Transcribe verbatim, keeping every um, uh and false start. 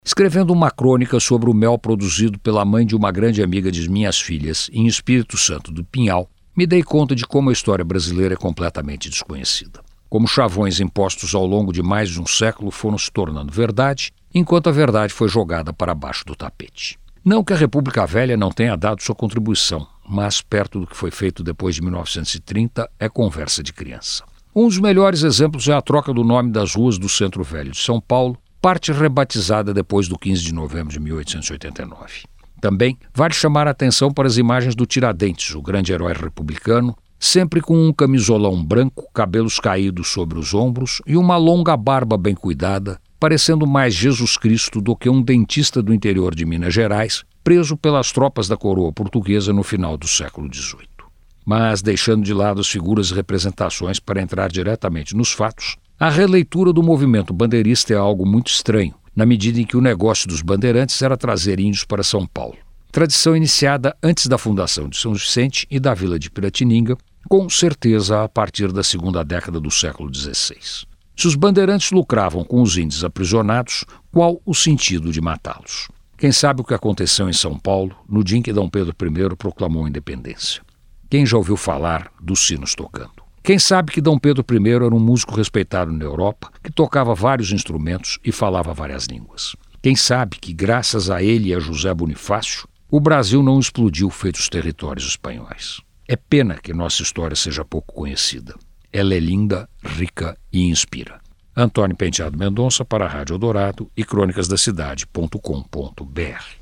Escrevendo uma crônica sobre o mel produzido pela mãe de uma grande amiga de minhas filhas, em Espírito Santo do Pinhal, me dei conta de como a história brasileira é completamente desconhecida. Como chavões impostos ao longo de mais de um século foram se tornando verdade, enquanto a verdade foi jogada para baixo do tapete. Não que a República Velha não tenha dado sua contribuição, mas perto do que foi feito depois de mil novecentos e trinta é conversa de criança. Um dos melhores exemplos é a troca do nome das ruas do Centro Velho de São Paulo, parte rebatizada depois do quinze de novembro de mil oitocentos e oitenta e nove. Também vale chamar a atenção para as imagens do Tiradentes, o grande herói republicano, sempre com um camisolão branco, cabelos caídos sobre os ombros e uma longa barba bem cuidada, parecendo mais Jesus Cristo do que um dentista do interior de Minas Gerais, preso pelas tropas da coroa portuguesa no final do século dezoito. Mas, deixando de lado as figuras e representações para entrar diretamente nos fatos, a releitura do movimento bandeirista é algo muito estranho, na medida em que o negócio dos bandeirantes era trazer índios para São Paulo. Tradição iniciada antes da fundação de São Vicente e da vila de Piratininga, com certeza a partir da segunda década do século dezesseis. Se os bandeirantes lucravam com os índios aprisionados, qual o sentido de matá-los? Quem sabe o que aconteceu em São Paulo no dia em que Dom Pedro I proclamou a independência? Quem já ouviu falar dos sinos tocando? Quem sabe que Dom Pedro I era um músico respeitado na Europa, que tocava vários instrumentos e falava várias línguas? Quem sabe que, graças a ele e a José Bonifácio, o Brasil não explodiu feito os territórios espanhóis? É pena que nossa história seja pouco conhecida. Ela é linda, rica e inspira. Antônio Penteado Mendonça para a Rádio Eldorado e crônicas da cidade ponto com ponto br.